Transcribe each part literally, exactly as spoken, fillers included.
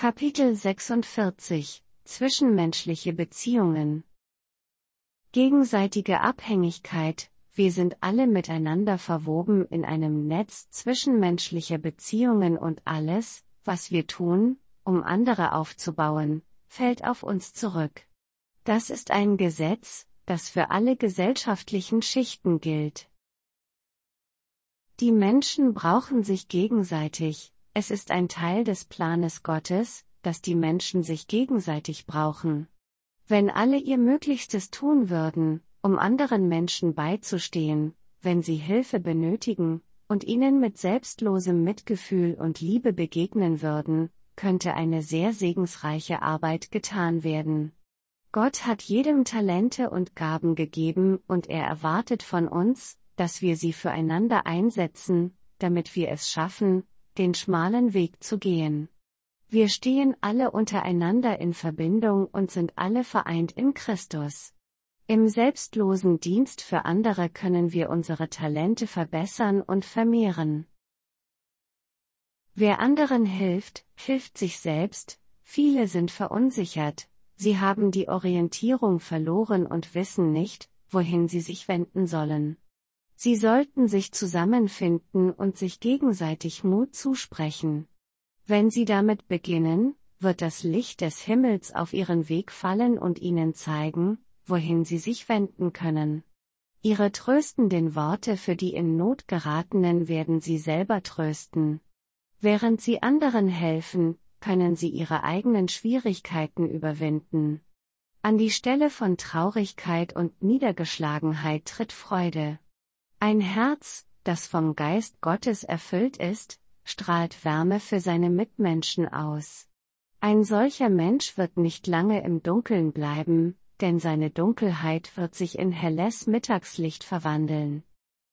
Kapitel sechsundvierzig Zwischenmenschliche Beziehungen. Gegenseitige Abhängigkeit. Wir sind alle miteinander verwoben in einem Netz zwischenmenschlicher Beziehungen und alles, was wir tun, um andere aufzubauen, fällt auf uns zurück. Das ist ein Gesetz, das für alle gesellschaftlichen Schichten gilt. Die Menschen brauchen sich gegenseitig. Es ist ein Teil des Planes Gottes, dass die Menschen sich gegenseitig brauchen. Wenn alle ihr Möglichstes tun würden, um anderen Menschen beizustehen, wenn sie Hilfe benötigen, und ihnen mit selbstlosem Mitgefühl und Liebe begegnen würden, könnte eine sehr segensreiche Arbeit getan werden. Gott hat jedem Talente und Gaben gegeben und er erwartet von uns, dass wir sie füreinander einsetzen, damit wir es schaffen, den schmalen Weg zu gehen. Wir stehen alle untereinander in Verbindung und sind alle vereint in Christus. Im selbstlosen Dienst für andere können wir unsere Talente verbessern und vermehren. Wer anderen hilft, hilft sich selbst. Viele sind verunsichert, sie haben die Orientierung verloren und wissen nicht, wohin sie sich wenden sollen. Sie sollten sich zusammenfinden und sich gegenseitig Mut zusprechen. Wenn sie damit beginnen, wird das Licht des Himmels auf ihren Weg fallen und ihnen zeigen, wohin sie sich wenden können. Ihre tröstenden Worte für die in Not geratenen werden sie selber trösten. Während sie anderen helfen, können sie ihre eigenen Schwierigkeiten überwinden. An die Stelle von Traurigkeit und Niedergeschlagenheit tritt Freude. Ein Herz, das vom Geist Gottes erfüllt ist, strahlt Wärme für seine Mitmenschen aus. Ein solcher Mensch wird nicht lange im Dunkeln bleiben, denn seine Dunkelheit wird sich in helles Mittagslicht verwandeln.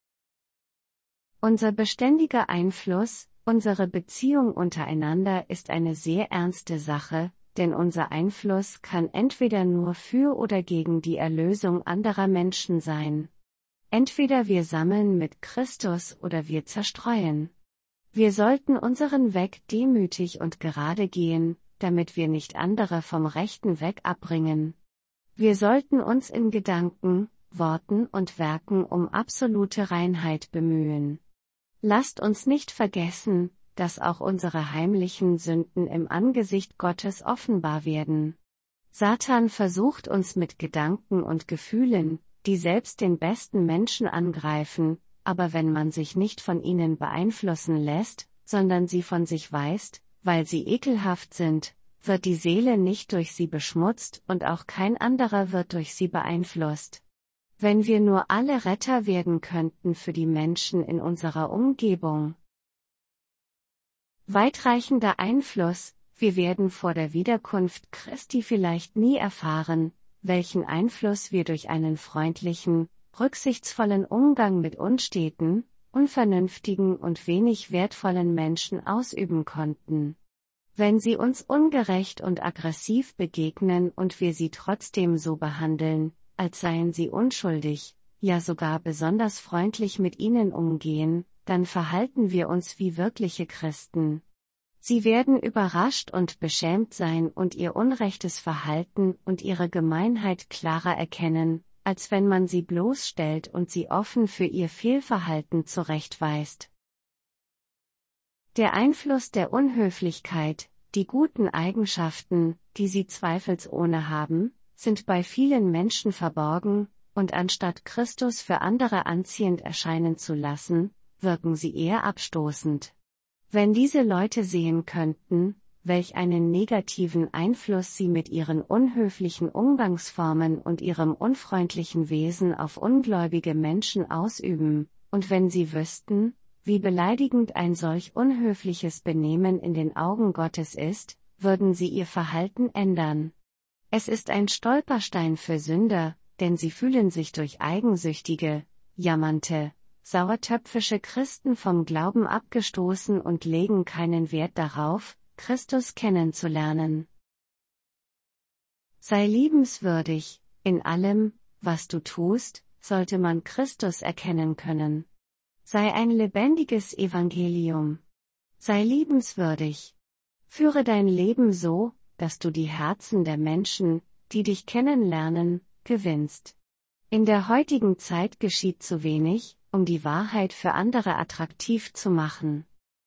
Unser beständiger Einfluss, unsere Beziehung untereinander ist eine sehr ernste Sache, denn unser Einfluss kann entweder nur für oder gegen die Erlösung anderer Menschen sein. Entweder wir sammeln mit Christus oder wir zerstreuen. Wir sollten unseren Weg demütig und gerade gehen, damit wir nicht andere vom rechten Weg abbringen. Wir sollten uns in Gedanken, Worten und Werken um absolute Reinheit bemühen. Lasst uns nicht vergessen, dass auch unsere heimlichen Sünden im Angesicht Gottes offenbar werden. Satan versucht uns mit Gedanken und Gefühlen, die selbst den besten Menschen angreifen, aber wenn man sich nicht von ihnen beeinflussen lässt, sondern sie von sich weist, weil sie ekelhaft sind, wird die Seele nicht durch sie beschmutzt und auch kein anderer wird durch sie beeinflusst. Wenn wir nur alle Retter werden könnten für die Menschen in unserer Umgebung. Weitreichender Einfluss. Wir werden vor der Wiederkunft Christi vielleicht nie erfahren, welchen Einfluss wir durch einen freundlichen, rücksichtsvollen Umgang mit unsteten, unvernünftigen und wenig wertvollen Menschen ausüben konnten. Wenn sie uns ungerecht und aggressiv begegnen und wir sie trotzdem so behandeln, als seien sie unschuldig, ja sogar besonders freundlich mit ihnen umgehen, dann verhalten wir uns wie wirkliche Christen. Sie werden überrascht und beschämt sein und ihr unrechtes Verhalten und ihre Gemeinheit klarer erkennen, als wenn man sie bloßstellt und sie offen für ihr Fehlverhalten zurechtweist. Der Einfluss der Unhöflichkeit, die guten Eigenschaften, die sie zweifelsohne haben, sind bei vielen Menschen verborgen, und anstatt Christus für andere anziehend erscheinen zu lassen, wirken sie eher abstoßend. Wenn diese Leute sehen könnten, welch einen negativen Einfluss sie mit ihren unhöflichen Umgangsformen und ihrem unfreundlichen Wesen auf ungläubige Menschen ausüben, und wenn sie wüssten, wie beleidigend ein solch unhöfliches Benehmen in den Augen Gottes ist, würden sie ihr Verhalten ändern. Es ist ein Stolperstein für Sünder, denn sie fühlen sich durch eigensüchtige, jammernde, sauertöpfische Christen vom Glauben abgestoßen und legen keinen Wert darauf, Christus kennenzulernen. Sei liebenswürdig, in allem, was du tust, sollte man Christus erkennen können. Sei ein lebendiges Evangelium. Sei liebenswürdig. Führe dein Leben so, dass du die Herzen der Menschen, die dich kennenlernen, gewinnst. In der heutigen Zeit geschieht zu wenig, um die Wahrheit für andere attraktiv zu machen.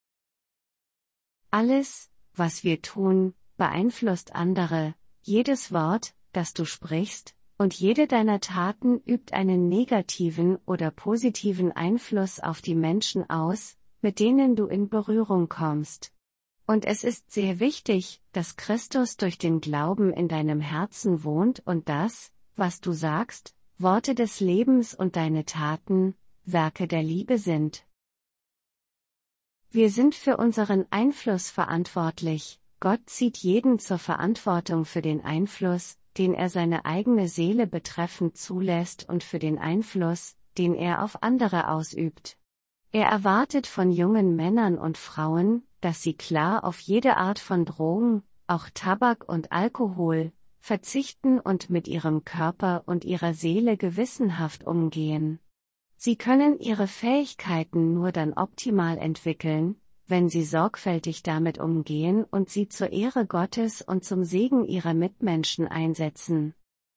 Alles, was wir tun, beeinflusst andere, jedes Wort, das du sprichst, und jede deiner Taten übt einen negativen oder positiven Einfluss auf die Menschen aus, mit denen du in Berührung kommst. Und es ist sehr wichtig, dass Christus durch den Glauben in deinem Herzen wohnt und das, was du sagst, Worte des Lebens und deine Taten, Werke der Liebe sind. Wir sind für unseren Einfluss verantwortlich. Gott zieht jeden zur Verantwortung für den Einfluss, den er seine eigene Seele betreffend zulässt und für den Einfluss, den er auf andere ausübt. Er erwartet von jungen Männern und Frauen, dass sie klar auf jede Art von Drogen, auch Tabak und Alkohol, verzichten und mit ihrem Körper und ihrer Seele gewissenhaft umgehen. Sie können ihre Fähigkeiten nur dann optimal entwickeln, wenn sie sorgfältig damit umgehen und sie zur Ehre Gottes und zum Segen ihrer Mitmenschen einsetzen.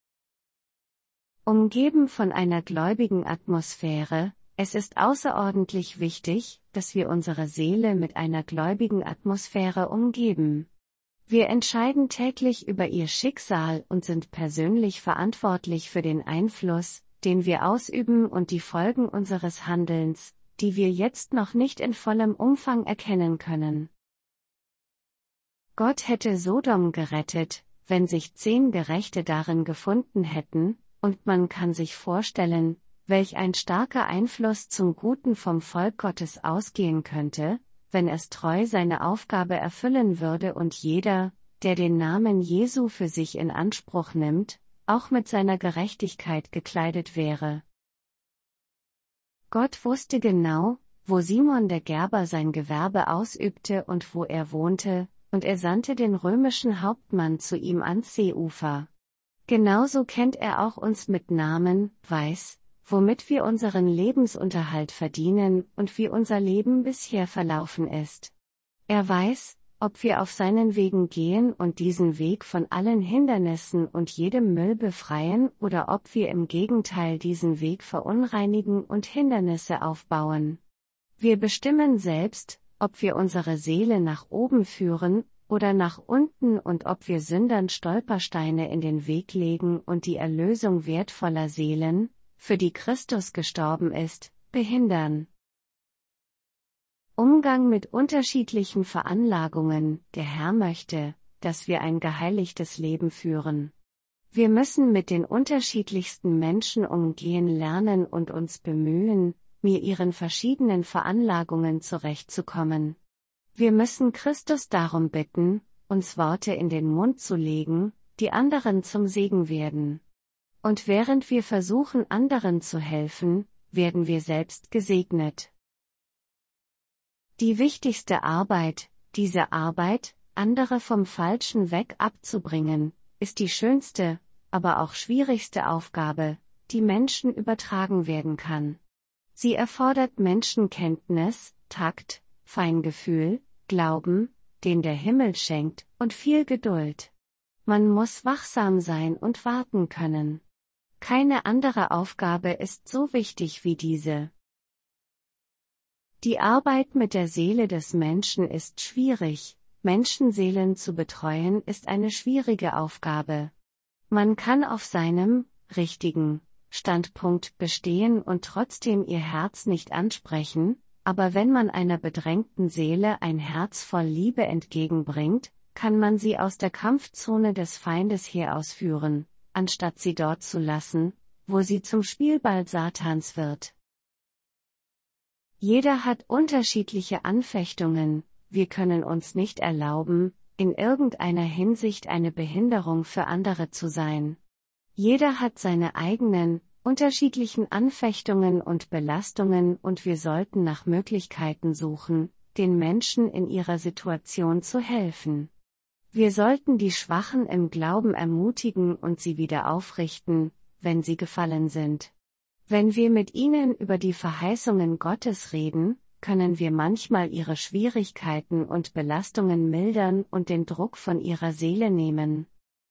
Umgeben von einer gläubigen Atmosphäre, es ist außerordentlich wichtig, dass wir unsere Seele mit einer gläubigen Atmosphäre umgeben. Wir entscheiden täglich über ihr Schicksal und sind persönlich verantwortlich für den Einfluss, den wir ausüben und die Folgen unseres Handelns, die wir jetzt noch nicht in vollem Umfang erkennen können. Gott hätte Sodom gerettet, wenn sich zehn Gerechte darin gefunden hätten, und man kann sich vorstellen, welch ein starker Einfluss zum Guten vom Volk Gottes ausgehen könnte, wenn es treu seine Aufgabe erfüllen würde und jeder, der den Namen Jesu für sich in Anspruch nimmt, auch mit seiner Gerechtigkeit gekleidet wäre. Gott wusste genau, wo Simon der Gerber sein Gewerbe ausübte und wo er wohnte, und er sandte den römischen Hauptmann zu ihm ans Seeufer. Genauso kennt er auch uns mit Namen, weiß, womit wir unseren Lebensunterhalt verdienen und wie unser Leben bisher verlaufen ist. Er weiß, ob wir auf seinen Wegen gehen und diesen Weg von allen Hindernissen und jedem Müll befreien oder ob wir im Gegenteil diesen Weg verunreinigen und Hindernisse aufbauen. Wir bestimmen selbst, ob wir unsere Seele nach oben führen oder nach unten und ob wir Sündern Stolpersteine in den Weg legen und die Erlösung wertvoller Seelen, für die Christus gestorben ist, behindern. Umgang mit unterschiedlichen Veranlagungen. Der Herr möchte, dass wir ein geheiligtes Leben führen. Wir müssen mit den unterschiedlichsten Menschen umgehen lernen und uns bemühen, mit ihren verschiedenen Veranlagungen zurechtzukommen. Wir müssen Christus darum bitten, uns Worte in den Mund zu legen, die anderen zum Segen werden. Und während wir versuchen, anderen zu helfen, werden wir selbst gesegnet. Die wichtigste Arbeit, diese Arbeit, andere vom falschen Weg abzubringen, ist die schönste, aber auch schwierigste Aufgabe, die Menschen übertragen werden kann. Sie erfordert Menschenkenntnis, Takt, Feingefühl, Glauben, den der Himmel schenkt, und viel Geduld. Man muss wachsam sein und warten können. Keine andere Aufgabe ist so wichtig wie diese. Die Arbeit mit der Seele des Menschen ist schwierig, Menschenseelen zu betreuen ist eine schwierige Aufgabe. Man kann auf seinem, richtigen, Standpunkt bestehen und trotzdem ihr Herz nicht ansprechen, aber wenn man einer bedrängten Seele ein Herz voll Liebe entgegenbringt, kann man sie aus der Kampfzone des Feindes her ausführen, anstatt sie dort zu lassen, wo sie zum Spielball Satans wird. Jeder hat unterschiedliche Anfechtungen, wir können uns nicht erlauben, in irgendeiner Hinsicht eine Behinderung für andere zu sein. Jeder hat seine eigenen, unterschiedlichen Anfechtungen und Belastungen und wir sollten nach Möglichkeiten suchen, den Menschen in ihrer Situation zu helfen. Wir sollten die Schwachen im Glauben ermutigen und sie wieder aufrichten, wenn sie gefallen sind. Wenn wir mit ihnen über die Verheißungen Gottes reden, können wir manchmal ihre Schwierigkeiten und Belastungen mildern und den Druck von ihrer Seele nehmen.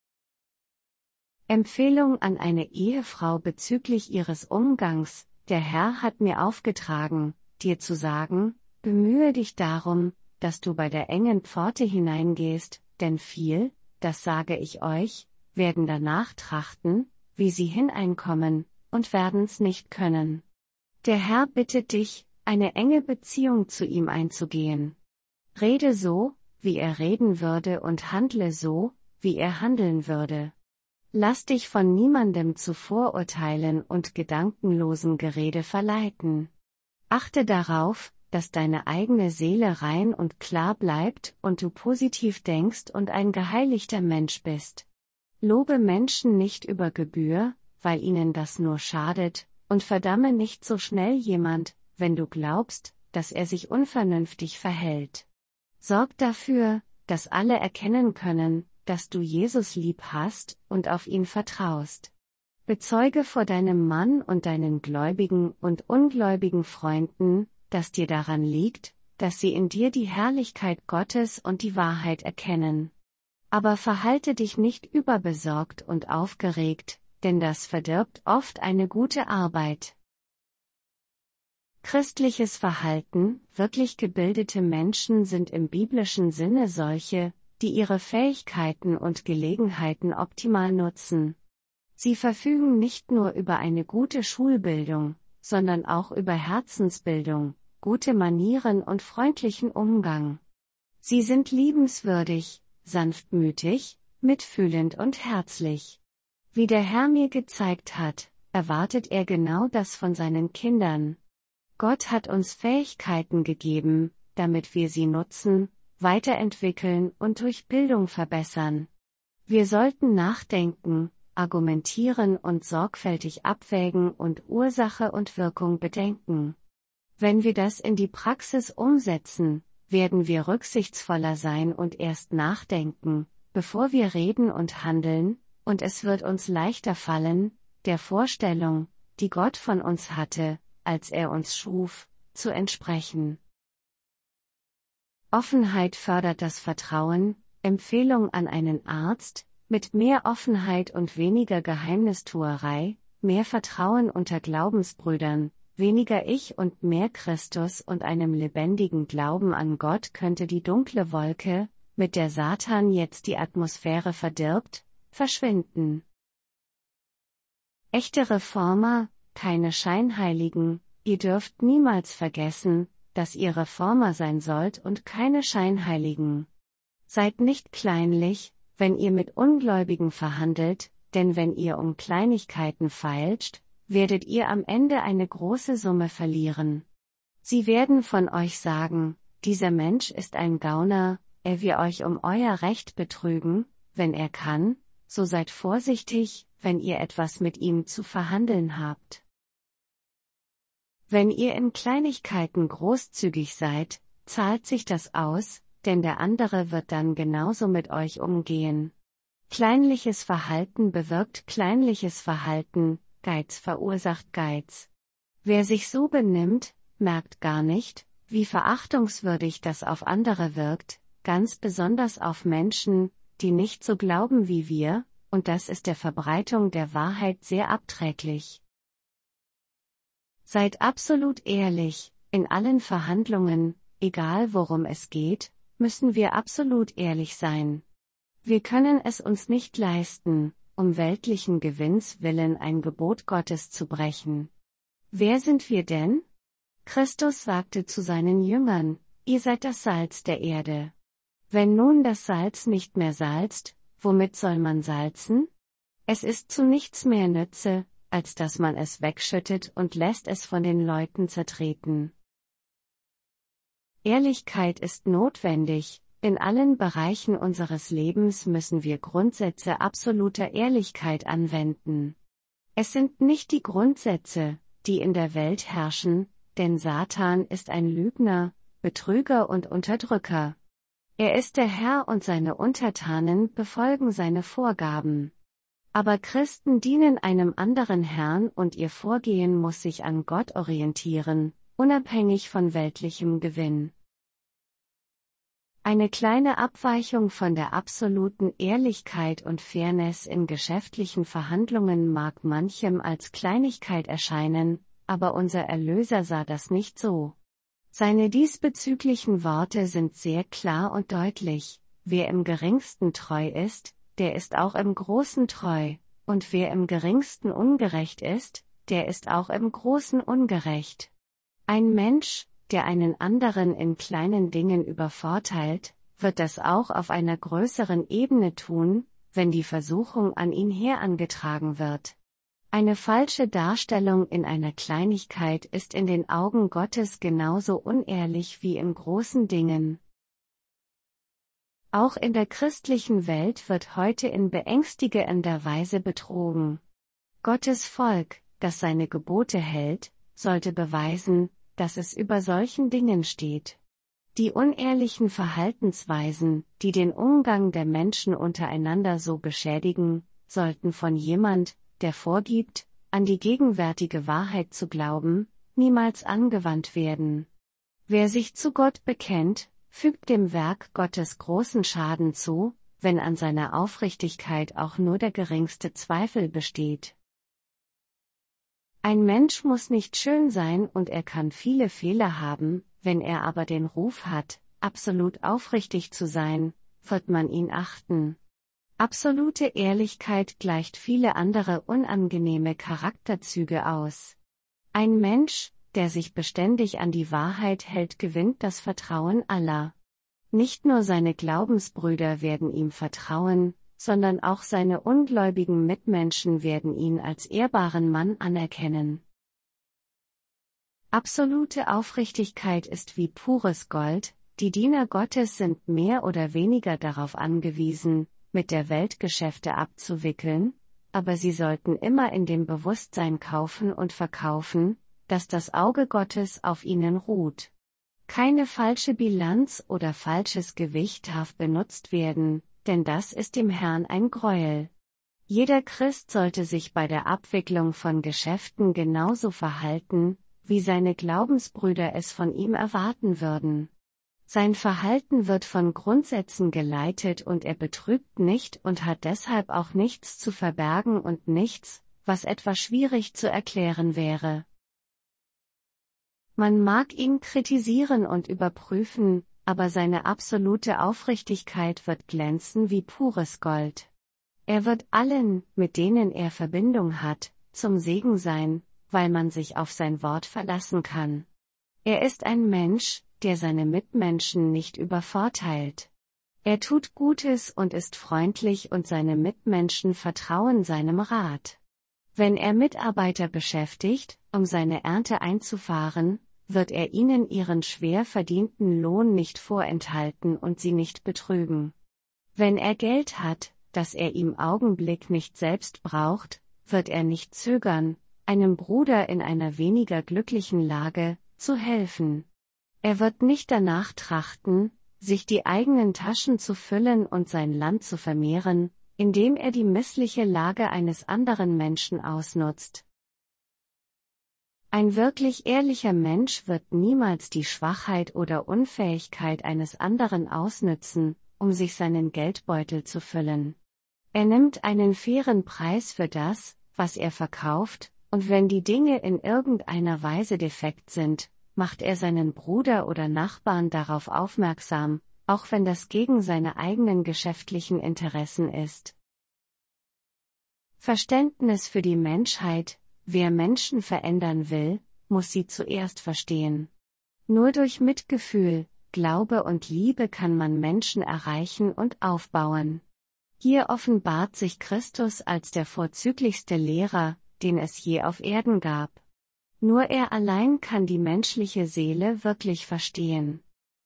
Empfehlung an eine Ehefrau bezüglich ihres Umgangs: Der Herr hat mir aufgetragen, dir zu sagen, bemühe dich darum, dass du bei der engen Pforte hineingehst, denn viel, das sage ich euch, werden danach trachten, wie sie hineinkommen, und werden's nicht können. Der Herr bittet dich, eine enge Beziehung zu ihm einzugehen. Rede so, wie er reden würde, und handle so, wie er handeln würde. Lass dich von niemandem zu Vorurteilen und gedankenlosem Gerede verleiten. Achte darauf, dass deine eigene Seele rein und klar bleibt und du positiv denkst und ein geheiligter Mensch bist. Lobe Menschen nicht über Gebühr, weil ihnen das nur schadet, und verdamme nicht so schnell jemand, wenn du glaubst, dass er sich unvernünftig verhält. Sorg dafür, dass alle erkennen können, dass du Jesus lieb hast und auf ihn vertraust. Bezeuge vor deinem Mann und deinen gläubigen und ungläubigen Freunden, dass dir daran liegt, dass sie in dir die Herrlichkeit Gottes und die Wahrheit erkennen. Aber verhalte dich nicht überbesorgt und aufgeregt, denn das verdirbt oft eine gute Arbeit. Christliches Verhalten: Wirklich gebildete Menschen sind im biblischen Sinne solche, die ihre Fähigkeiten und Gelegenheiten optimal nutzen. Sie verfügen nicht nur über eine gute Schulbildung, sondern auch über Herzensbildung, gute Manieren und freundlichen Umgang. Sie sind liebenswürdig, sanftmütig, mitfühlend und herzlich. Wie der Herr mir gezeigt hat, erwartet er genau das von seinen Kindern. Gott hat uns Fähigkeiten gegeben, damit wir sie nutzen, weiterentwickeln und durch Bildung verbessern. Wir sollten nachdenken, argumentieren und sorgfältig abwägen und Ursache und Wirkung bedenken. Wenn wir das in die Praxis umsetzen, werden wir rücksichtsvoller sein und erst nachdenken, bevor wir reden und handeln, und es wird uns leichter fallen, der Vorstellung, die Gott von uns hatte, als er uns schuf, zu entsprechen. Offenheit fördert das Vertrauen. Empfehlung an einen Arzt: Mit mehr Offenheit und weniger Geheimnistuerei, mehr Vertrauen unter Glaubensbrüdern, weniger Ich und mehr Christus und einem lebendigen Glauben an Gott könnte die dunkle Wolke, mit der Satan jetzt die Atmosphäre verdirbt, verschwinden. Echte Reformer, keine Scheinheiligen: Ihr dürft niemals vergessen, dass ihr Reformer sein sollt und keine Scheinheiligen. Seid nicht kleinlich, wenn ihr mit Ungläubigen verhandelt, denn wenn ihr um Kleinigkeiten feilscht, werdet ihr am Ende eine große Summe verlieren. Sie werden von euch sagen, dieser Mensch ist ein Gauner, er will euch um euer Recht betrügen, wenn er kann, so seid vorsichtig, wenn ihr etwas mit ihm zu verhandeln habt. Wenn ihr in Kleinigkeiten großzügig seid, zahlt sich das aus, denn der andere wird dann genauso mit euch umgehen. Kleinliches Verhalten bewirkt kleinliches Verhalten, Geiz verursacht Geiz. Wer sich so benimmt, merkt gar nicht, wie verachtungswürdig das auf andere wirkt, ganz besonders auf Menschen, die nicht so glauben wie wir, und das ist der Verbreitung der Wahrheit sehr abträglich. Seid absolut ehrlich, in allen Verhandlungen, egal worum es geht, müssen wir absolut ehrlich sein. Wir können es uns nicht leisten, um weltlichen Gewinns willen ein Gebot Gottes zu brechen. Wer sind wir denn? Christus sagte zu seinen Jüngern, ihr seid das Salz der Erde. Wenn nun das Salz nicht mehr salzt, womit soll man salzen? Es ist zu nichts mehr Nütze, als dass man es wegschüttet und lässt es von den Leuten zertreten. Ehrlichkeit ist notwendig. In allen Bereichen unseres Lebens müssen wir Grundsätze absoluter Ehrlichkeit anwenden. Es sind nicht die Grundsätze, die in der Welt herrschen, denn Satan ist ein Lügner, Betrüger und Unterdrücker. Er ist der Herr und seine Untertanen befolgen seine Vorgaben. Aber Christen dienen einem anderen Herrn und ihr Vorgehen muss sich an Gott orientieren, unabhängig von weltlichem Gewinn. Eine kleine Abweichung von der absoluten Ehrlichkeit und Fairness in geschäftlichen Verhandlungen mag manchem als Kleinigkeit erscheinen, aber unser Erlöser sah das nicht so. Seine diesbezüglichen Worte sind sehr klar und deutlich: Wer im Geringsten treu ist, der ist auch im Großen treu, und wer im Geringsten ungerecht ist, der ist auch im Großen ungerecht. Ein Mensch, der einen anderen in kleinen Dingen übervorteilt, wird das auch auf einer größeren Ebene tun, wenn die Versuchung an ihn herangetragen wird. Eine falsche Darstellung in einer Kleinigkeit ist in den Augen Gottes genauso unehrlich wie in großen Dingen. Auch in der christlichen Welt wird heute in beängstigender Weise betrogen. Gottes Volk, das seine Gebote hält, sollte beweisen, dass es über solchen Dingen steht. Die unehrlichen Verhaltensweisen, die den Umgang der Menschen untereinander so beschädigen, sollten von jemand, der vorgibt, an die gegenwärtige Wahrheit zu glauben, niemals angewandt werden. Wer sich zu Gott bekennt, fügt dem Werk Gottes großen Schaden zu, wenn an seiner Aufrichtigkeit auch nur der geringste Zweifel besteht. Ein Mensch muss nicht schön sein und er kann viele Fehler haben, wenn er aber den Ruf hat, absolut aufrichtig zu sein, wird man ihn achten. Absolute Ehrlichkeit gleicht viele andere unangenehme Charakterzüge aus. Ein Mensch, der sich beständig an die Wahrheit hält, gewinnt das Vertrauen aller. Nicht nur seine Glaubensbrüder werden ihm vertrauen, sondern auch seine ungläubigen Mitmenschen werden ihn als ehrbaren Mann anerkennen. Absolute Aufrichtigkeit ist wie pures Gold, die Diener Gottes sind mehr oder weniger darauf angewiesen, mit der Welt Geschäfte abzuwickeln, aber sie sollten immer in dem Bewusstsein kaufen und verkaufen, dass das Auge Gottes auf ihnen ruht. Keine falsche Bilanz oder falsches Gewicht darf benutzt werden, denn das ist dem Herrn ein Gräuel. Jeder Christ sollte sich bei der Abwicklung von Geschäften genauso verhalten, wie seine Glaubensbrüder es von ihm erwarten würden. Sein Verhalten wird von Grundsätzen geleitet und er betrügt nicht und hat deshalb auch nichts zu verbergen und nichts, was etwas schwierig zu erklären wäre. Man mag ihn kritisieren und überprüfen, aber seine absolute Aufrichtigkeit wird glänzen wie pures Gold. Er wird allen, mit denen er Verbindung hat, zum Segen sein, weil man sich auf sein Wort verlassen kann. Er ist ein Mensch, der seine Mitmenschen nicht übervorteilt. Er tut Gutes und ist freundlich und seine Mitmenschen vertrauen seinem Rat. Wenn er Mitarbeiter beschäftigt, um seine Ernte einzufahren, wird er ihnen ihren schwer verdienten Lohn nicht vorenthalten und sie nicht betrügen. Wenn er Geld hat, das er im Augenblick nicht selbst braucht, wird er nicht zögern, einem Bruder in einer weniger glücklichen Lage zu helfen. Er wird nicht danach trachten, sich die eigenen Taschen zu füllen und sein Land zu vermehren, indem er die missliche Lage eines anderen Menschen ausnutzt. Ein wirklich ehrlicher Mensch wird niemals die Schwachheit oder Unfähigkeit eines anderen ausnützen, um sich seinen Geldbeutel zu füllen. Er nimmt einen fairen Preis für das, was er verkauft, und wenn die Dinge in irgendeiner Weise defekt sind, macht er seinen Bruder oder Nachbarn darauf aufmerksam, auch wenn das gegen seine eigenen geschäftlichen Interessen ist. Verständnis für die Menschheit: Wer Menschen verändern will, muss sie zuerst verstehen. Nur durch Mitgefühl, Glaube und Liebe kann man Menschen erreichen und aufbauen. Hier offenbart sich Christus als der vorzüglichste Lehrer, den es je auf Erden gab. Nur er allein kann die menschliche Seele wirklich verstehen.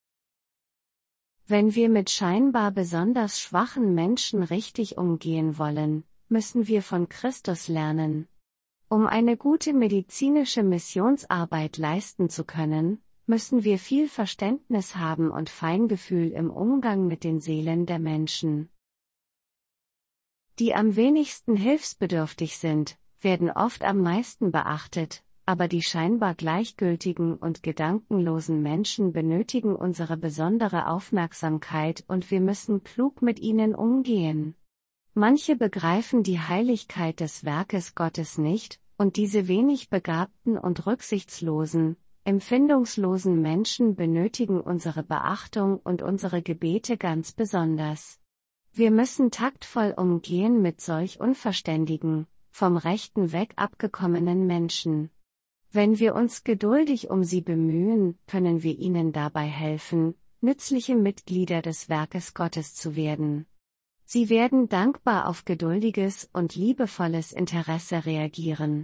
Wenn wir mit scheinbar besonders schwachen Menschen richtig umgehen wollen, müssen wir von Christus lernen. Um eine gute medizinische Missionsarbeit leisten zu können, müssen wir viel Verständnis haben und Feingefühl im Umgang mit den Seelen der Menschen. Die am wenigsten hilfsbedürftig sind, werden oft am meisten beachtet, aber die scheinbar gleichgültigen und gedankenlosen Menschen benötigen unsere besondere Aufmerksamkeit und wir müssen klug mit ihnen umgehen. Manche begreifen die Heiligkeit des Werkes Gottes nicht, und diese wenig begabten und rücksichtslosen, empfindungslosen Menschen benötigen unsere Beachtung und unsere Gebete ganz besonders. Wir müssen taktvoll umgehen mit solch unverständigen, vom Rechten weg abgekommenen Menschen. Wenn wir uns geduldig um sie bemühen, können wir ihnen dabei helfen, nützliche Mitglieder des Werkes Gottes zu werden. Sie werden dankbar auf geduldiges und liebevolles Interesse reagieren.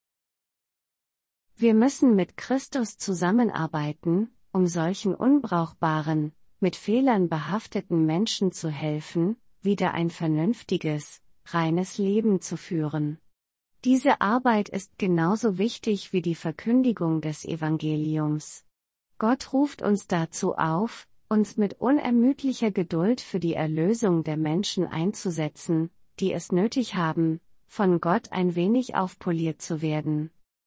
Wir müssen mit Christus zusammenarbeiten, um solchen unbrauchbaren, mit Fehlern behafteten Menschen zu helfen, wieder ein vernünftiges, reines Leben zu führen. Diese Arbeit ist genauso wichtig wie die Verkündigung des Evangeliums. Gott ruft uns dazu auf, uns mit unermüdlicher Geduld für die Erlösung der Menschen einzusetzen, die es nötig haben, von Gott ein wenig aufpoliert zu werden.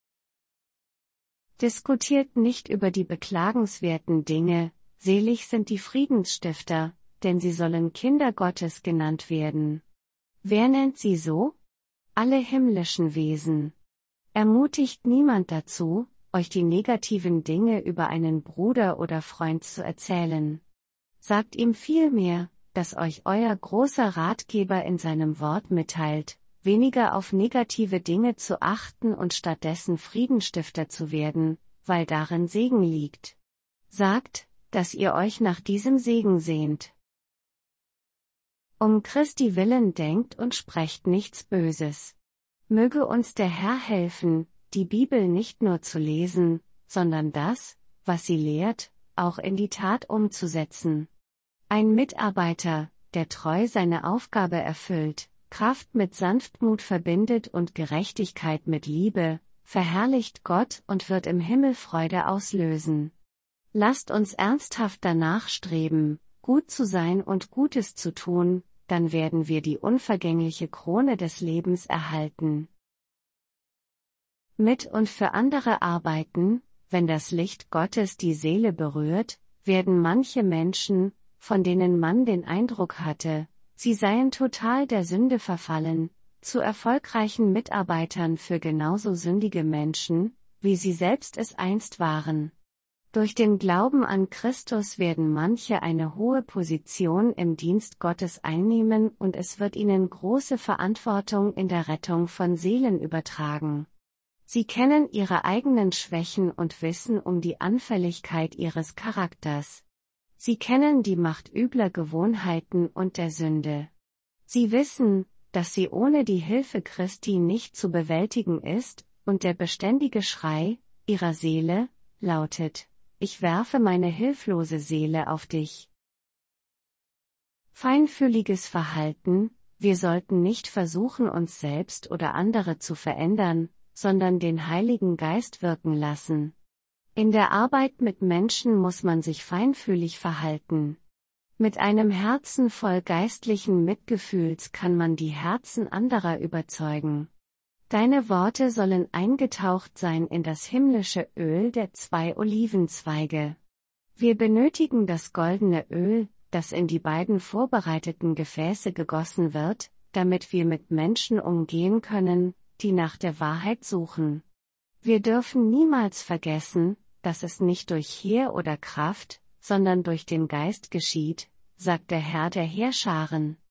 Diskutiert nicht über die beklagenswerten Dinge, selig sind die Friedensstifter, denn sie sollen Kinder Gottes genannt werden. Wer nennt sie so? Alle himmlischen Wesen. Ermutigt niemand dazu, euch die negativen Dinge über einen Bruder oder Freund zu erzählen. Sagt ihm vielmehr, dass euch euer großer Ratgeber in seinem Wort mitteilt, weniger auf negative Dinge zu achten und stattdessen Friedensstifter zu werden, weil darin Segen liegt. Sagt, dass ihr euch nach diesem Segen sehnt. Um Christi willen denkt und sprecht nichts Böses. Möge uns der Herr helfen, die Bibel nicht nur zu lesen, sondern das, was sie lehrt, auch in die Tat umzusetzen. Ein Mitarbeiter, der treu seine Aufgabe erfüllt, Kraft mit Sanftmut verbindet und Gerechtigkeit mit Liebe, verherrlicht Gott und wird im Himmel Freude auslösen. Lasst uns ernsthaft danach streben, gut zu sein und Gutes zu tun, dann werden wir die unvergängliche Krone des Lebens erhalten. Mit und für andere arbeiten, wenn das Licht Gottes die Seele berührt, werden manche Menschen, von denen man den Eindruck hatte, sie seien total der Sünde verfallen, zu erfolgreichen Mitarbeitern für genauso sündige Menschen, wie sie selbst es einst waren. Durch den Glauben an Christus werden manche eine hohe Position im Dienst Gottes einnehmen und es wird ihnen große Verantwortung in der Rettung von Seelen übertragen. Sie kennen ihre eigenen Schwächen und wissen um die Anfälligkeit ihres Charakters. Sie kennen die Macht übler Gewohnheiten und der Sünde. Sie wissen, dass sie ohne die Hilfe Christi nicht zu bewältigen ist, und der beständige Schrei ihrer Seele lautet: Ich werfe meine hilflose Seele auf dich. Feinfühliges Verhalten: Wir sollten nicht versuchen, uns selbst oder andere zu verändern, sondern den Heiligen Geist wirken lassen. In der Arbeit mit Menschen muss man sich feinfühlig verhalten. Mit einem Herzen voll geistlichen Mitgefühls kann man die Herzen anderer überzeugen. Deine Worte sollen eingetaucht sein in das himmlische Öl der zwei Olivenzweige. Wir benötigen das goldene Öl, das in die beiden vorbereiteten Gefäße gegossen wird, damit wir mit Menschen umgehen können, die nach der Wahrheit suchen. Wir dürfen niemals vergessen, dass es nicht durch Heer oder Kraft, sondern durch den Geist geschieht, sagt der Herr der Heerscharen.